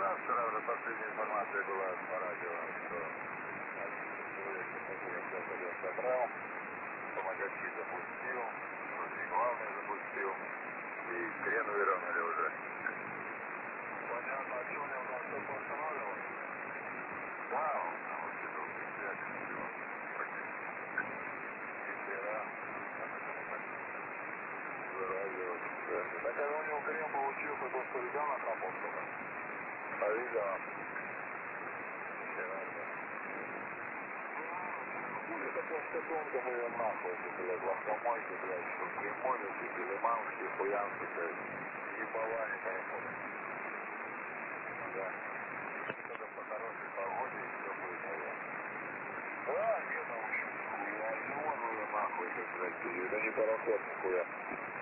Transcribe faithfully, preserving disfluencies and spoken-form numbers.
Да, вчера уже последняя информация была по радио, что человек забрал, помогачи запустил, вроде главный запустил, и крен выровняли уже. Понятно, а что у него там что-то останавливалось? Да, он там вообще был связи всего, практически. И вчера, так а у него крем получился, то, что Рязана работала. А Рязана. Это просто тонко мы ее нахуй, блядь, лохомойки, блядь, что примолите, лиманские, хуянцы, блядь, ебала непонятно. Да. Когда по хорошей погоде и все будет, наверное. Да, нет, научу, хуя, ну он ее нахуй, блядь, это не пароход, нихуя.